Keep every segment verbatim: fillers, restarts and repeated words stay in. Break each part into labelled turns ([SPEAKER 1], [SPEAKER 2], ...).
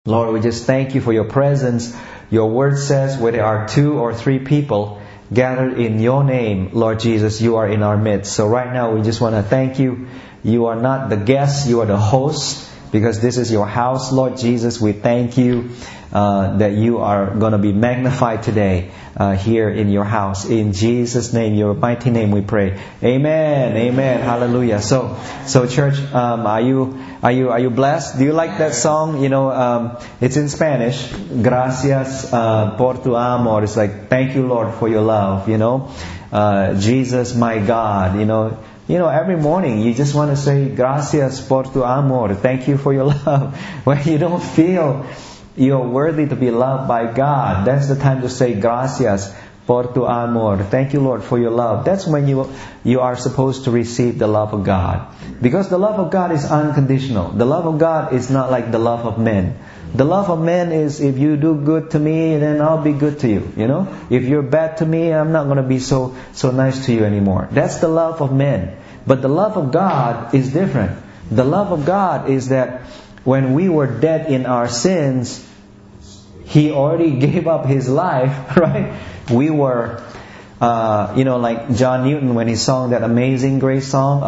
[SPEAKER 1] Lord, we just thank you for your presence. Your word says where there are two or three people gathered in your name, Lord Jesus, you are in our midst. So right now we just want to thank you. You are not the guest, you are the host, because this is your house, Lord Jesus. We thank you uh, that you are going to be magnified today uh, here in your house. In Jesus' name, your mighty name we pray. Amen. Amen. Hallelujah. So, so church, um, are you are you are you blessed? Do you like that song? You know, um, it's in Spanish. Gracias uh, por tu amor. It's like, thank you, Lord, for your love. You know, uh, Jesus, my God. You know. You know, every morning you just want to say, gracias por tu amor. Thank you for your love. When you don't feel you're worthy to be loved by God, that's the time to say, gracias por tu amor. Thank you, Lord, for your love. That's when you you are supposed to receive the love of God. Because the love of God is unconditional. The love of God is not like the love of men. The love of men is, if you do good to me, then I'll be good to you. You know, if you're bad to me, I'm not going to be so so nice to you anymore. That's the love of men. But the love of God is different. The love of God is that when we were dead in our sins, He already gave up His life, right? We were, uh, you know, like John Newton when he sang that Amazing Grace song,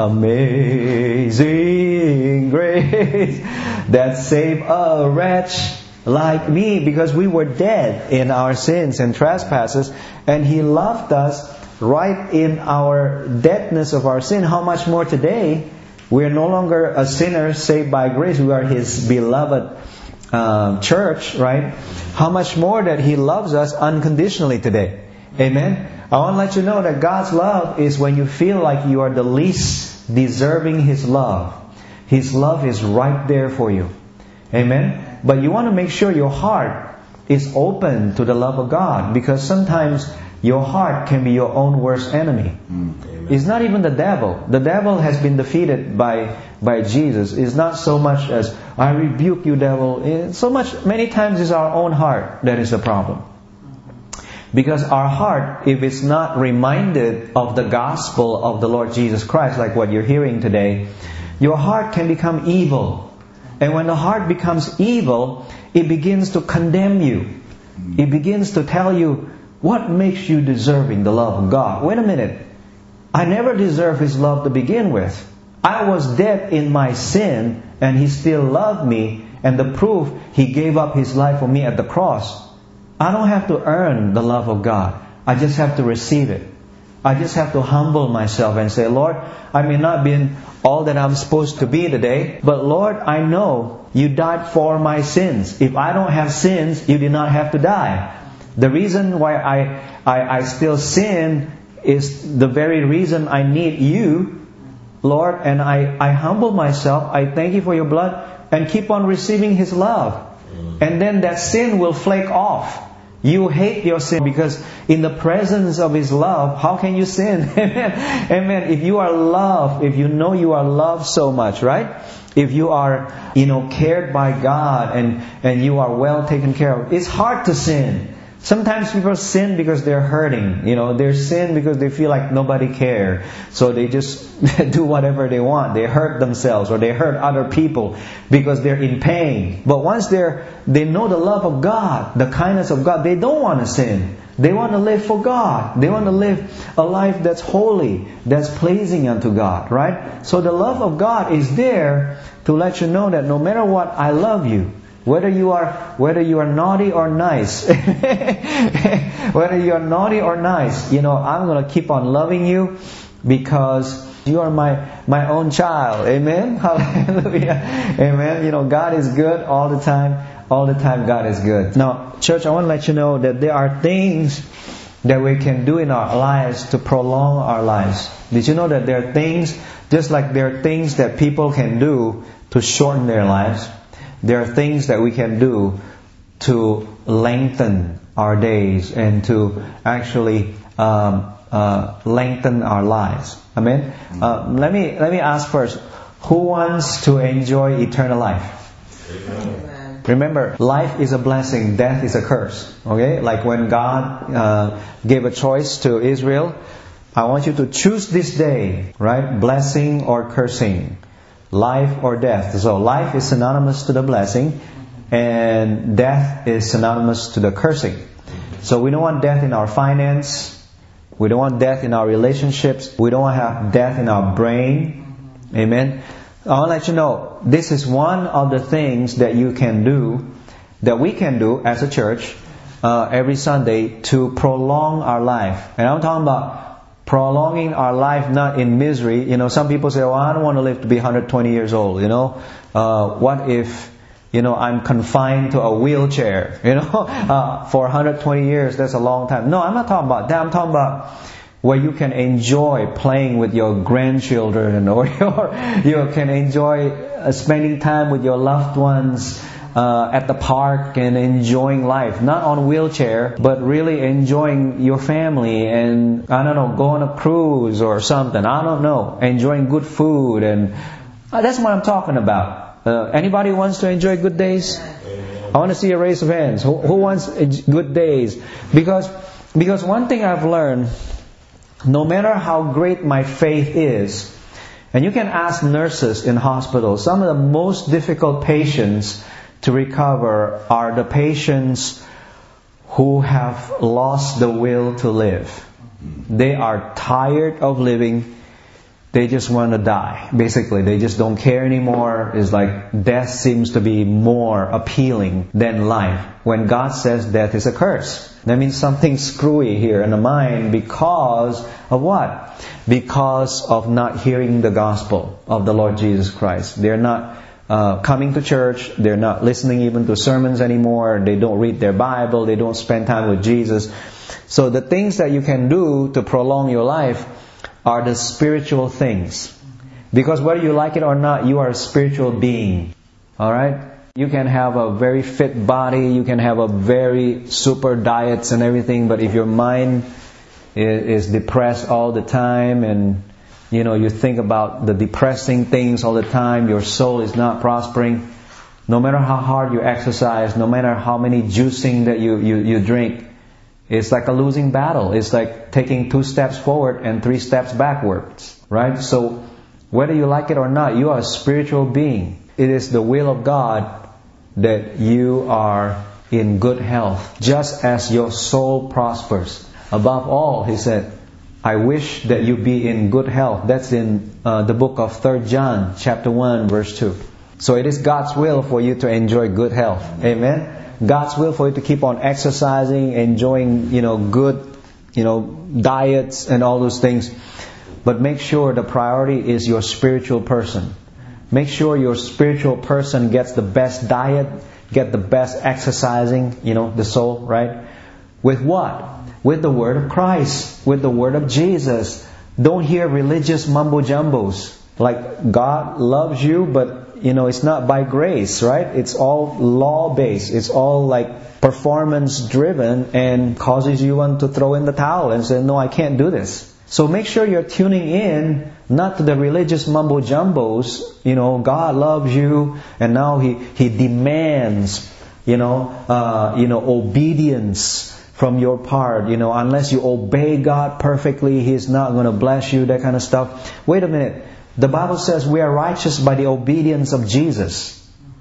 [SPEAKER 1] Amazing Grace, that saved a wretch like me, because we were dead in our sins and trespasses, and He loved us right in our deadness of our sin. How much more today? We are no longer a sinner saved by grace. We are His beloved uh, church, right? How much more that He loves us unconditionally today. Amen? I want to let you know that God's love is when you feel like you are the least deserving His love. His love is right there for you. Amen? But you want to make sure your heart is open to the love of God, because sometimes your heart can be your own worst enemy. Mm, it's not even the devil. The devil has been defeated by by Jesus. It's not so much as, I rebuke you, devil. It's so much, many times it's our own heart that is the problem. Because our heart, if it's not reminded of the gospel of the Lord Jesus Christ, like what you're hearing today, your heart can become evil. And when the heart becomes evil, it begins to condemn you. It begins to tell you, what makes you deserving the love of God? Wait a minute. I never deserved His love to begin with. I was dead in my sin, and He still loved me. And the proof, He gave up His life for me at the cross. I don't have to earn the love of God. I just have to receive it. I just have to humble myself and say, Lord, I may not be all that I'm supposed to be today, but Lord, I know You died for my sins. If I don't have sins, You did not have to die. The reason why I, I, I still sin is the very reason I need You, Lord, and I, I humble myself. I thank You for Your blood and keep on receiving His love. And then that sin will flake off. You hate your sin because in the presence of His love, how can you sin? Amen. Amen. If you are loved, if you know you are loved so much, right? If you are, you know, cared by God and, and you are well taken care of, it's hard to sin. Sometimes people sin because they're hurting. You know, they sin because they feel like nobody cares. So they just do whatever they want. They hurt themselves or they hurt other people because they're in pain. But once they're, they know the love of God, the kindness of God, they don't want to sin. They want to live for God. They want to live a life that's holy, that's pleasing unto God, right? So the love of God is there to let you know that no matter what, I love you. Whether you are whether you are naughty or nice, whether you are naughty or nice, you know, I'm going to keep on loving you because you are my my own child. Amen. Hallelujah. Amen. You know, God is good all the time. All the time, God is good. Now, church, I want to let you know that there are things that we can do in our lives to prolong our lives. Did you know that there are things, just like there are things that people can do to shorten their lives? There are things that we can do to lengthen our days and to actually um, uh, lengthen our lives. Amen. Uh, let me let me ask first: who wants to enjoy eternal life? Amen. Remember, life is a blessing, death is a curse. Okay, like when God uh, gave a choice to Israel, I want you to choose this day, right? Blessing or cursing. Life or death. So life is synonymous to the blessing, and death is synonymous to the cursing. So we don't want death in our finance. We don't want death in our relationships. We don't want to have death in our brain. Amen. I want to let you know, this is one of the things that you can do, that we can do as a church uh, every Sunday to prolong our life. And I'm talking about prolonging our life not in misery. You know, some people say, well, I don't want to live to be one hundred twenty years old. You know, uh, what if... You know, I'm confined to a wheelchair, you know, uh, for one hundred twenty years, that's a long time. No, I'm not talking about that. I'm talking about where you can enjoy playing with your grandchildren, or your, you can enjoy uh, spending time with your loved ones uh, at the park and enjoying life. Not on a wheelchair, but really enjoying your family and, I don't know, go on a cruise or something. I don't know. Enjoying good food, and uh, that's what I'm talking about. Uh, anybody wants to enjoy good days? I want to see a raise of hands. Who, who wants good days? Because, because one thing I've learned, no matter how great my faith is, and you can ask nurses in hospitals, some of the most difficult patients to recover are the patients who have lost the will to live. They are tired of living. They just want to die. Basically, they just don't care anymore. It's like death seems to be more appealing than life. When God says death is a curse, that means something screwy here in the mind because of what? Because of not hearing the gospel of the Lord Jesus Christ. They're not uh, coming to church. They're not listening even to sermons anymore. They don't read their Bible. They don't spend time with Jesus. So the things that you can do to prolong your life are the spiritual things. Because whether you like it or not, you are a spiritual being. Alright? You can have a very fit body, you can have a very super diets and everything, but if your mind is, is depressed all the time, and you know, you think about the depressing things all the time, your soul is not prospering, no matter how hard you exercise, no matter how many juicing that you, you, you drink, it's like a losing battle. It's like taking two steps forward and three steps backwards. Right? So, whether you like it or not, you are a spiritual being. It is the will of God that you are in good health, just as your soul prospers. Above all, He said, I wish that you be in good health. That's in uh, the book of Third John, chapter one, verse two. So it is God's will for you to enjoy good health. Amen? God's will for you to keep on exercising, enjoying, you know, good, you know, diets and all those things. But make sure the priority is your spiritual person. Make sure your spiritual person gets the best diet, get the best exercising, you know, the soul, right? With what? With the Word of Christ, with the Word of Jesus. Don't hear religious mumbo-jumbos. Like, God loves you, but you know, it's not by grace, right? It's all law-based. It's all like performance-driven, and causes you want to throw in the towel and say, no, I can't do this. So make sure you're tuning in, not to the religious mumbo-jumbos. You know, God loves you, and now He, He demands, you know, uh, you know, obedience from your part. You know, unless you obey God perfectly, He's not going to bless you, that kind of stuff. Wait a minute. The Bible says we are righteous by the obedience of Jesus.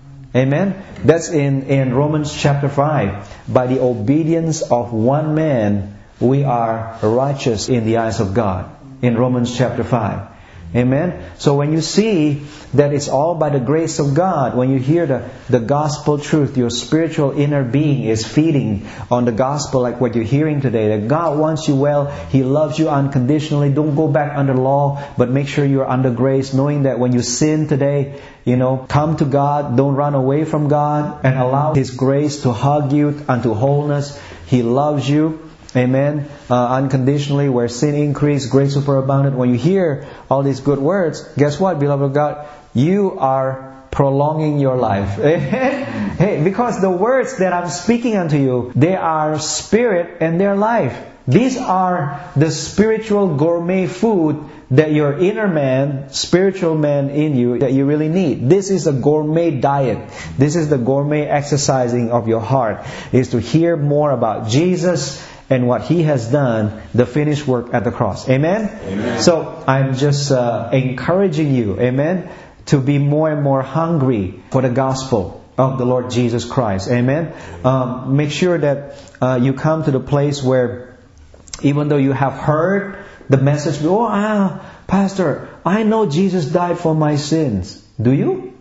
[SPEAKER 1] Amen? That's in, in Romans chapter five. By the obedience of one man, we are righteous in the eyes of God. In Romans chapter five. Amen? So when you see that it's all by the grace of God, when you hear the, the gospel truth, your spiritual inner being is feeding on the gospel like what you're hearing today. That God wants you well. He loves you unconditionally. Don't go back under law, but make sure you're under grace, knowing that when you sin today, you know, come to God. Don't run away from God, and allow His grace to hug you unto wholeness. He loves you. Amen. Uh, unconditionally, where sin increased, grace superabounded. When you hear all these good words, guess what, beloved of God? You are prolonging your life. Hey, because the words that I'm speaking unto you, they are spirit and they're life. These are the spiritual gourmet food that your inner man, spiritual man in you, that you really need. This is a gourmet diet. This is the gourmet exercising of your heart, is to hear more about Jesus and what He has done, the finished work at the cross. Amen? Amen. So I'm just uh, encouraging you, amen, to be more and more hungry for the gospel. of the Lord Jesus Christ. Amen. Um, make sure that uh, you come to the place where, even though you have heard the message, oh, ah, Pastor, I know Jesus died for my sins. Do you?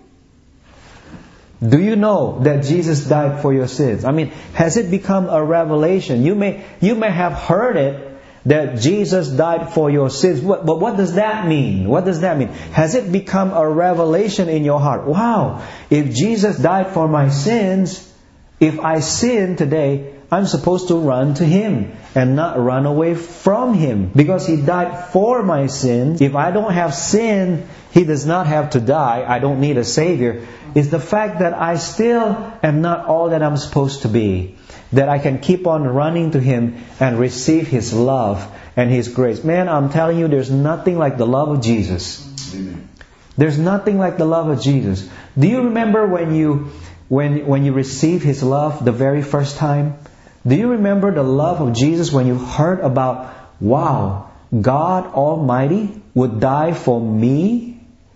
[SPEAKER 1] Do you know that Jesus died for your sins? I mean, has it become a revelation? You may, you may have heard it, that Jesus died for your sins. But, but what does that mean? What does that mean? Has it become a revelation in your heart? Wow, if Jesus died for my sins, if I sin today, I'm supposed to run to Him and not run away from Him. Because He died for my sins. If I don't have sin, He does not have to die. I don't need a Savior. It's the fact that I still am not all that I'm supposed to be. That I can keep on running to Him and receive His love and His grace. Man, I'm telling you, there's nothing like the love of Jesus. Amen. There's nothing like the love of Jesus. Do you remember when you when when you received His love the very first time? Do you remember the love of Jesus when you heard about, wow, God Almighty would die for me?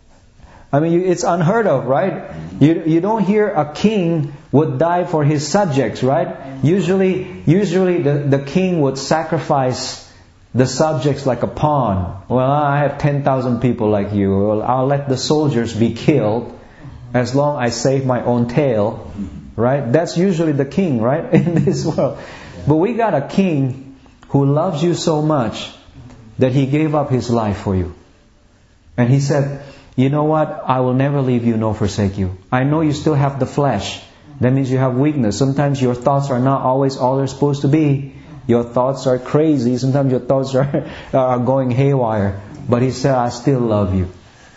[SPEAKER 1] I mean, it's unheard of, right? You you don't hear a king would die for his subjects, right? Usually, usually the, the king would sacrifice the subjects like a pawn. Well, I have ten thousand people like you. Well, I'll let the soldiers be killed as long as I save my own tail, right? That's usually the king, right? In this world. But we got a king who loves you so much that He gave up His life for you. And He said, you know what? I will never leave you nor forsake you. I know you still have the flesh. That means you have weakness. Sometimes your thoughts are not always all they're supposed to be. Your thoughts are crazy. Sometimes your thoughts are, are going haywire. But He said, I still love you.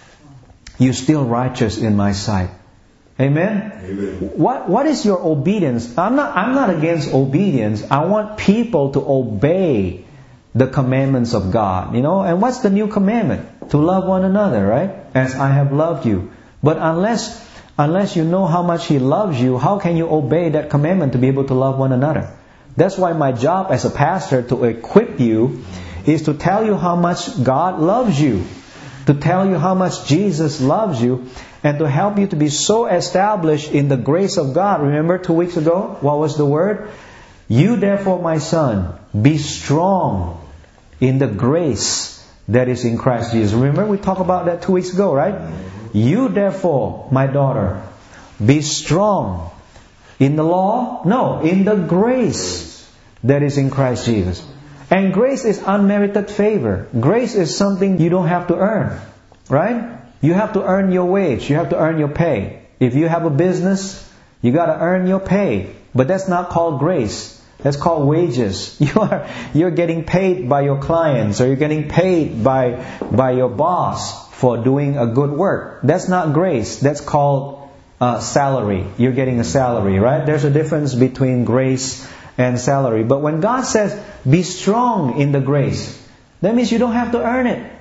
[SPEAKER 1] You're still righteous in my sight. Amen? Amen. What What is your obedience? I'm not I'm not against obedience. I want people to obey the commandments of God. You know, and what's the new commandment? To love one another, right? As I have loved you. But unless unless you know how much He loves you, how can you obey that commandment to be able to love one another? That's why my job as a pastor to equip you is to tell you how much God loves you, to tell you how much Jesus loves you, and to help you to be so established in the grace of God. Remember two weeks ago, what was the word? You therefore, my son, be strong in the grace that is in Christ Jesus. Remember we talked about that two weeks ago, right? You therefore, my daughter, be strong in the law? No, in the grace that is in Christ Jesus. And grace is unmerited favor. Grace is something you don't have to earn, right? You have to earn your wage. You have to earn your pay. If you have a business, you got to earn your pay. But that's not called grace. That's called wages. You are you're getting paid by your clients, or you're getting paid by by your boss for doing a good work. That's not grace. That's called uh, salary. You're getting a salary, right? There's a difference between grace and salary. But when God says, be strong in the grace, that means you don't have to earn it.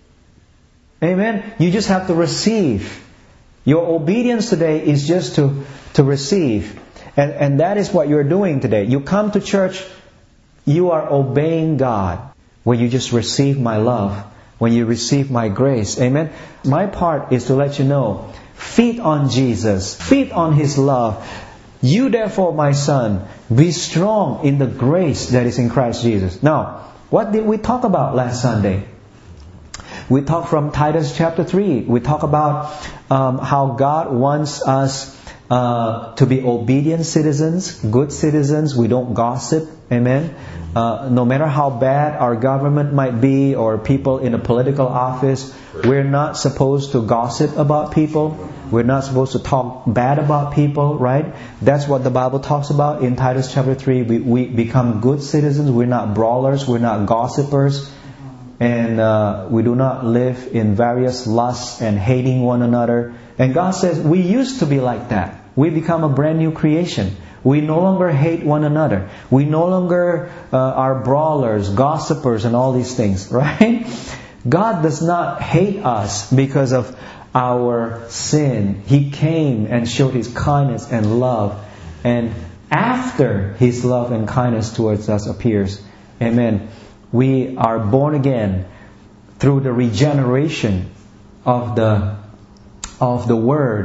[SPEAKER 1] Amen? You just have to receive. Your obedience today is just to, to receive. And, and that is what you're doing today. You come to church, you are obeying God. When you just receive my love, when you receive my grace. Amen? My part is to let you know, feed on Jesus. Feed on His love. You therefore, my son, be strong in the grace that is in Christ Jesus. Now, what did we talk about last Sunday? We talked from Titus chapter three. We talked about um, how God wants us uh, to be obedient citizens, good citizens. We don't gossip. Amen. Uh, no matter how bad our government might be, or people in a political office, we're not supposed to gossip about people. We're not supposed to talk bad about people, right? That's what the Bible talks about in Titus chapter three. We, we become good citizens. We're not brawlers. We're not gossipers. And uh, we do not live in various lusts and hating one another. And God says we used to be like that. We become a brand new creation. We no longer hate one another. We no longer uh, are brawlers, gossipers, and all these things, right? God does not hate us because of our sin. He came and showed His kindness and love. And after His love and kindness towards us appears, amen, we are born again through the regeneration of the of the Word.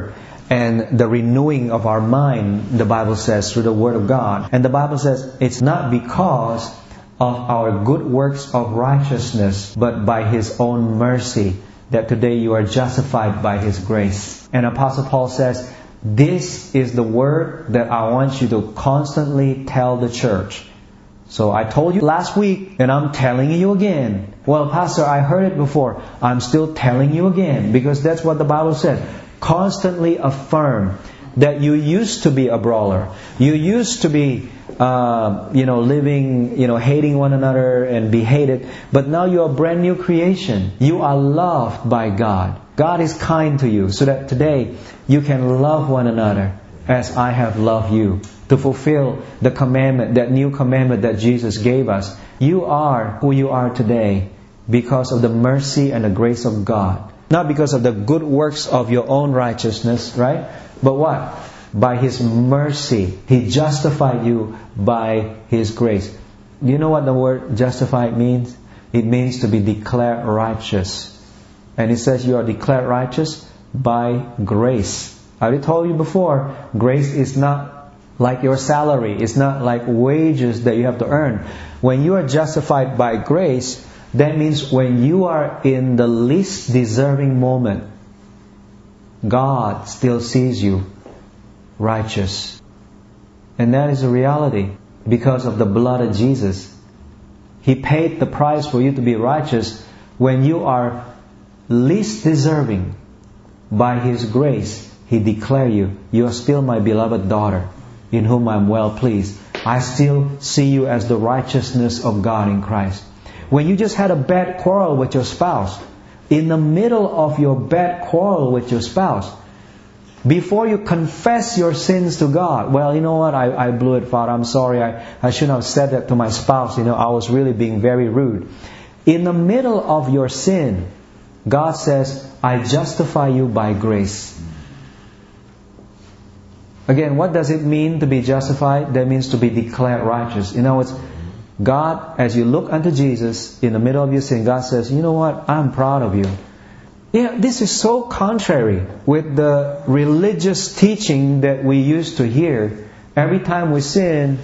[SPEAKER 1] and the renewing of our mind, the Bible says, through the Word of God. And the Bible says it's not because of our good works of righteousness, but by His own mercy, that today you are justified by His grace. And Apostle Paul says, this is the word that I want you to constantly tell the church. So I told you last week, and I'm telling you again. Well, Pastor, I heard it before. I'm still telling you again, because that's what the Bible said. Constantly affirm that you used to be a brawler. You used to be, uh, you know, living, you know, hating one another and be hated. But now you're a brand new creation. You are loved by God. God is kind to you, so that today you can love one another as I have loved you. To fulfill the commandment, that new commandment that Jesus gave us. You are who you are today because of the mercy and the grace of God. Not because of the good works of your own righteousness, right? But what? By His mercy. He justified you by His grace. Do you know what the word justified means? It means to be declared righteous. And it says you are declared righteous by grace. I already told you before, grace is not like your salary. It's not like wages that you have to earn. When you are justified by grace, that means when you are in the least deserving moment, God still sees you righteous. And that is a reality because of the blood of Jesus. He paid the price for you to be righteous when you are least deserving. By His grace, He declared you, you are still my beloved daughter, in whom I am well pleased. I still see you as the righteousness of God in Christ. When you just had a bad quarrel with your spouse, in the middle of your bad quarrel with your spouse, before you confess your sins to God, well, you know what, I, I blew it, Father, I'm sorry, I, I shouldn't have said that to my spouse, you know, I was really being very rude. In the middle of your sin, God says, I justify you by grace. Again, what does it mean to be justified? That means to be declared righteous. In other words, God, as you look unto Jesus in the middle of your sin, God says, you know what? I'm proud of you. Yeah, this is so contrary with the religious teaching that we used to hear. Every time we sin,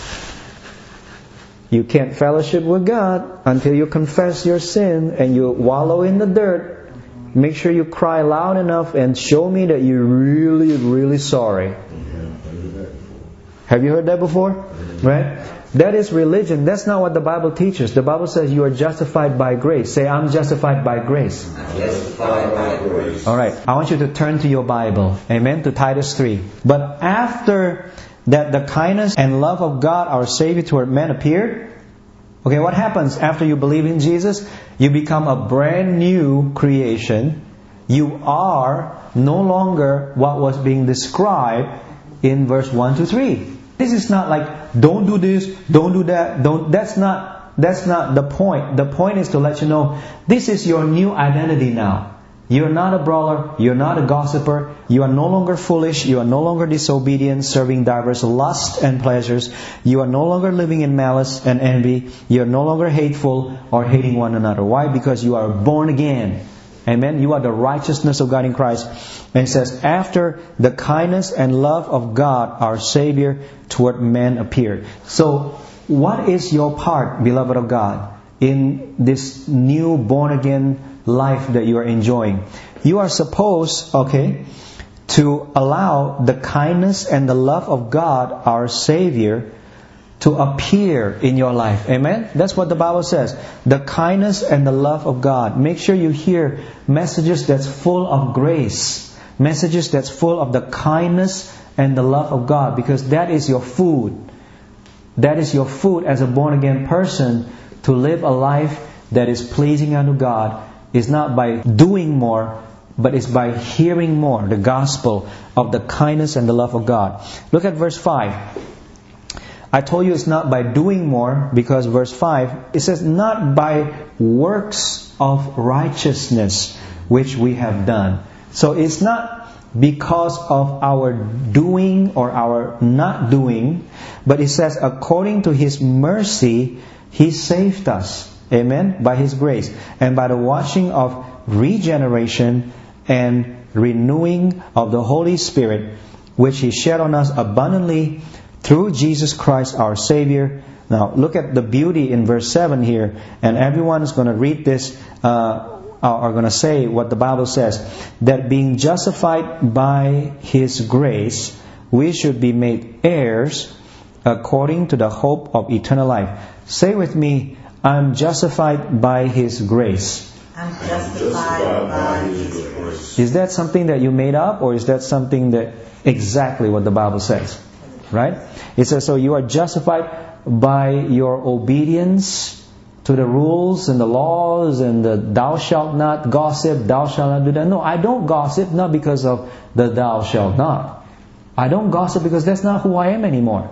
[SPEAKER 1] you can't fellowship with God until you confess your sin and you wallow in the dirt. Make sure you cry loud enough and show me that you're really, really sorry. Have you heard that before? Right? That is religion. That's not what the Bible teaches. The Bible says you are justified by grace. Say, I'm justified by grace.
[SPEAKER 2] Justified by grace.
[SPEAKER 1] Alright, I want you to turn to your Bible. Amen? To Titus three. But after that the kindness and love of God, our Savior, toward men appeared. Okay, what happens after you believe in Jesus? You become a brand new creation. You are no longer what was being described in verse one to three. This is not like, don't do this, don't do that, don't. That's not, that's not the point. The point is to let you know, this is your new identity now. You're not a brawler, you're not a gossiper, you are no longer foolish, you are no longer disobedient, serving diverse lusts and pleasures, you are no longer living in malice and envy, you are no longer hateful or hating one another. Why? Because you are born again. Amen. You are the righteousness of God in Christ. And it says, after the kindness and love of God, our Savior, toward men appeared. So, what is your part, beloved of God, in this new born again life that you are enjoying? You are supposed, okay, to allow the kindness and the love of God, our Savior, to appear in your life. Amen? That's what the Bible says. The kindness and the love of God. Make sure you hear messages that's full of grace. Messages that's full of the kindness and the love of God. Because that is your food. That is your food as a born again person, to live a life that is pleasing unto God. Is not by doing more, but it's by hearing more. The gospel of the kindness and the love of God. Look at verse five. I told you it's not by doing more, because verse five, it says, not by works of righteousness which we have done. So it's not because of our doing or our not doing, but it says, according to His mercy, He saved us. Amen? By His grace. And by the washing of regeneration and renewing of the Holy Spirit, which He shed on us abundantly through Jesus Christ our Savior. Now look at the beauty in verse seven here, and everyone is going to read this, uh, are going to say what the Bible says, that being justified by His grace, we should be made heirs according to the hope of eternal life. Say with me, I'm justified by His grace.
[SPEAKER 2] I'm justified by His grace.
[SPEAKER 1] Is that something that you made up, or is that something that exactly what the Bible says? Right? It says, so you are justified by your obedience to the rules and the laws and the thou shalt not gossip, thou shalt not do that. No, I don't gossip not because of the thou shalt not. I don't gossip because that's not who I am anymore.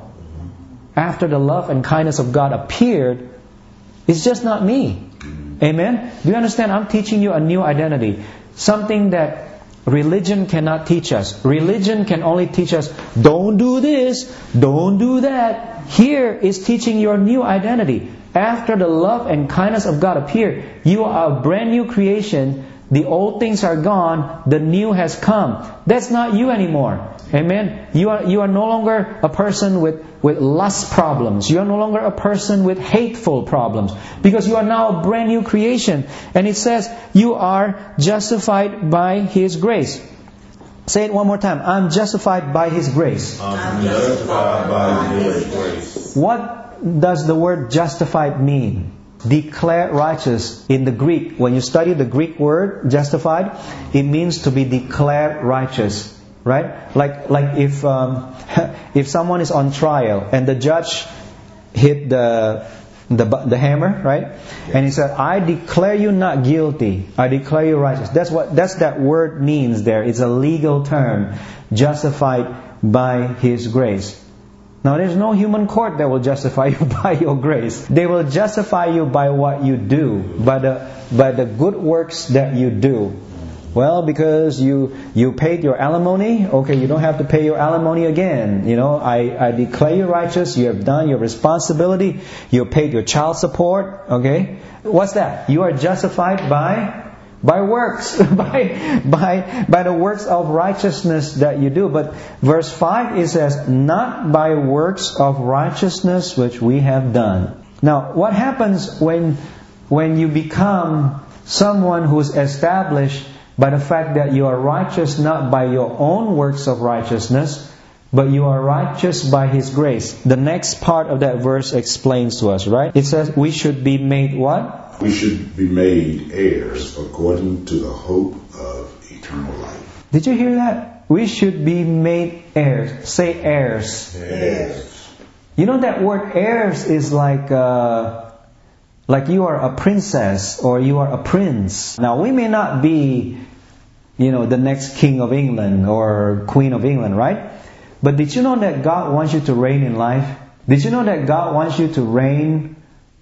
[SPEAKER 1] After the love and kindness of God appeared, it's just not me. Amen? Do you understand? I'm teaching you a new identity. Something that religion cannot teach us. Religion can only teach us, don't do this, don't do that. Here is teaching your new identity. After the love and kindness of God appeared, you are a brand new creation. The old things are gone, the new has come. That's not you anymore. Amen? You are you are no longer a person with, with lust problems. You are no longer a person with hateful problems. Because you are now a brand new creation. And it says, you are justified by His grace. Say it one more time. I'm justified by His grace.
[SPEAKER 2] I'm justified by His grace.
[SPEAKER 1] What does the word justified mean? Declared righteous. In the Greek, when you study the Greek word justified, it means to be declared righteous. Right? Like like if um, if someone is on trial and the judge hit the the the hammer, right? And he said, I declare you not guilty. I declare you righteous. That's what that's that word means there. It's a legal term. Justified by His grace. Now there's no human court that will justify you by your grace. They will justify you by what you do, by the by the good works that you do. Well, because you you paid your alimony, okay, you don't have to pay your alimony again. You know, I, I declare you righteous, you have done your responsibility, you paid your child support, okay? What's that? You are justified by by works, by by by the works of righteousness that you do. But verse five, it says, not by works of righteousness which we have done. Now, what happens when when you become someone who's established by the fact that you are righteous not by your own works of righteousness, but you are righteous by His grace? The next part of that verse explains to us, right? It says we should be made what?
[SPEAKER 2] We should be made heirs according to the hope of eternal life.
[SPEAKER 1] Did you hear that? We should be made heirs. Say heirs.
[SPEAKER 2] Heirs.
[SPEAKER 1] You know that word heirs is like... Uh, Like you are a princess or you are a prince. Now we may not be, you know, the next king of England or queen of England, right? But did you know that God wants you to reign in life? Did you know that God wants you to reign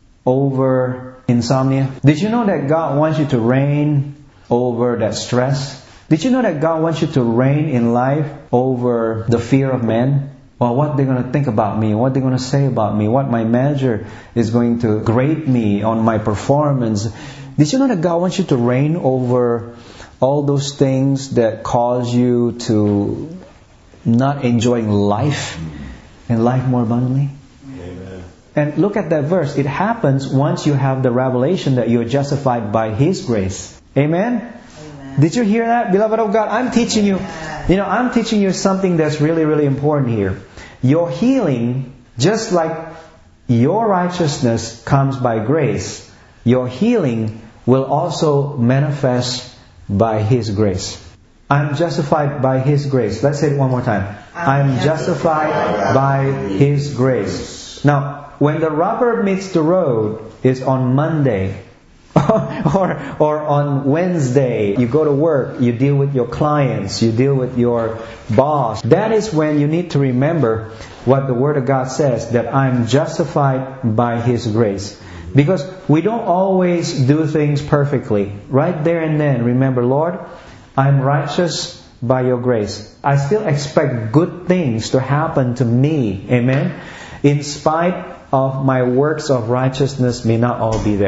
[SPEAKER 1] over insomnia? Did you know that God wants you to reign over that stress? Did you know that God wants you to reign in life over the fear of men? Well, what they're going to think about me, what they're going to say about me, what my manager is going to grade me on my performance. Did you know that God wants you to reign over all those things that cause you to not enjoying life and life more abundantly?
[SPEAKER 2] Amen.
[SPEAKER 1] And look at that verse. It happens once you have the revelation that you are justified by His grace. Amen? Amen. Did you hear that, beloved of God? I'm teaching you, you know, I'm teaching you something that's really, really important here. Your healing, just like your righteousness comes by grace, your healing will also manifest by His grace. I'm justified by His grace. Let's say it one more time. I'm justified by His grace. Now, when the rubber meets the road is on Monday, or or on Wednesday, you go to work, you deal with your clients, you deal with your boss. That is when you need to remember what the Word of God says, that I'm justified by His grace. Because we don't always do things perfectly. Right there and then, remember, Lord, I'm righteous by Your grace. I still expect good things to happen to me. Amen? In spite of my works of righteousness may not all be there.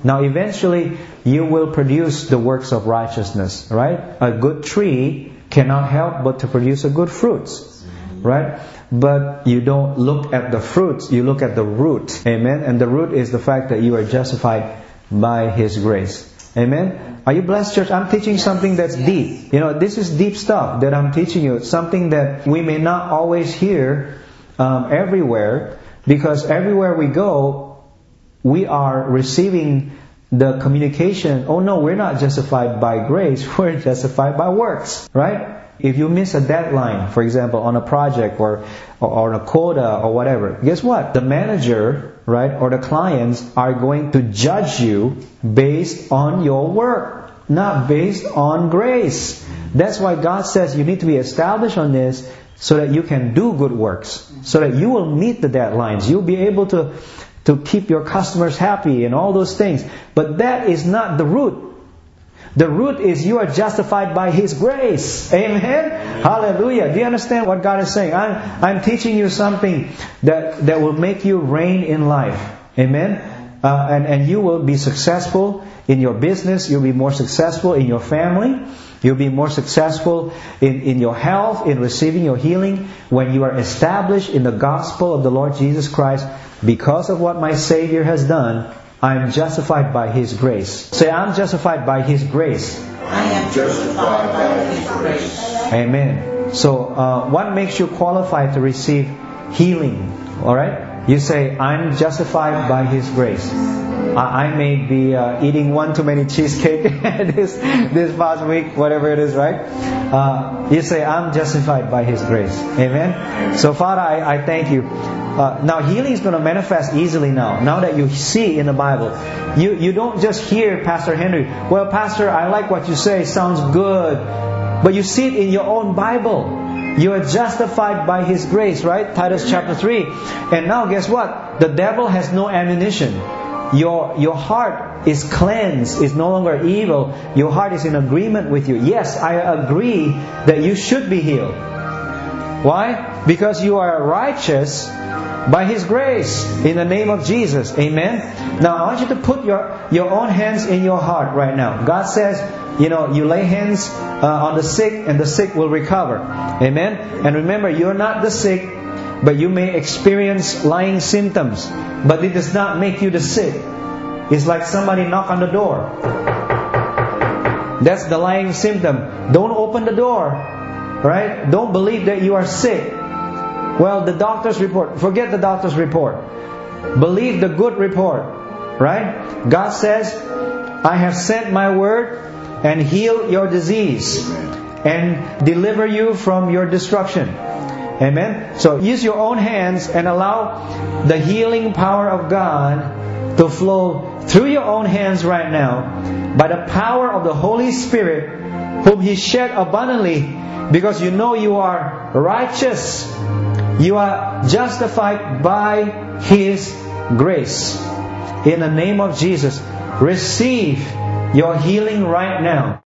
[SPEAKER 1] Now eventually you will produce the works of righteousness, right? A good tree cannot help but to produce a good fruits, right? But you don't look at the fruits, you look at the root. Amen? And the root is the fact that you are justified by His grace. Amen? Are you blessed, church? I'm teaching something that's deep. You know, this is deep stuff that I'm teaching you. Something that we may not always hear um, everywhere, because everywhere we go, we are receiving the communication, oh no, we're not justified by grace, we're justified by works, right? If you miss a deadline, for example, on a project or, or on a quota or whatever, guess what? The manager, right, or the clients are going to judge you based on your work, not based on grace. That's why God says you need to be established on this so that you can do good works, so that you will meet the deadlines. You'll be able to, to keep your customers happy and all those things. But that is not the root. The root is you are justified by His grace. Amen? Amen. Hallelujah. Do you understand what God is saying? I'm, I'm teaching you something that, that will make you reign in life. Amen? Uh, and, and you will be successful in your business. You'll be more successful in your family. You'll be more successful in, in your health, in receiving your healing, when you are established in the gospel of the Lord Jesus Christ. Because of what my Savior has done, I am justified by His grace. Say, I'm justified by His grace.
[SPEAKER 3] I am justified by His grace.
[SPEAKER 1] Amen. So, uh, what makes you qualified to receive healing? Alright? You say, I'm justified by His grace. I, I may be uh, eating one too many cheesecake this this past week, whatever it is, right? Uh, you say, I'm justified by His grace. Amen? So, Father, I, I thank you. Uh, now healing is going to manifest easily now. Now that you see in the Bible. You you don't just hear Pastor Henry, well, Pastor, I like what you say, sounds good. But you see it in your own Bible. You are justified by His grace, right? Titus chapter three. And now guess what? The devil has no ammunition. Your your heart is cleansed, is no longer evil. Your heart is in agreement with you. Yes, I agree that you should be healed. Why? Because you are righteous by His grace, in the name of Jesus. Amen? Now, I want you to put your, your own hands in your heart right now. God says, you know, you lay hands uh, on the sick and the sick will recover. Amen? And remember, you're not the sick, but you may experience lying symptoms. But it does not make you the sick. It's like somebody knock on the door. That's the lying symptom. Don't open the door. Right? Don't believe that you are sick. Well, the doctor's report, forget the doctor's report. Believe the good report. Right? God says, I have sent my word and heal your disease and deliver you from your destruction. Amen? So use your own hands and allow the healing power of God to flow through your own hands right now by the power of the Holy Spirit, whom He shed abundantly, because you know you are righteous. You are justified by His grace. In the name of Jesus, receive your healing right now.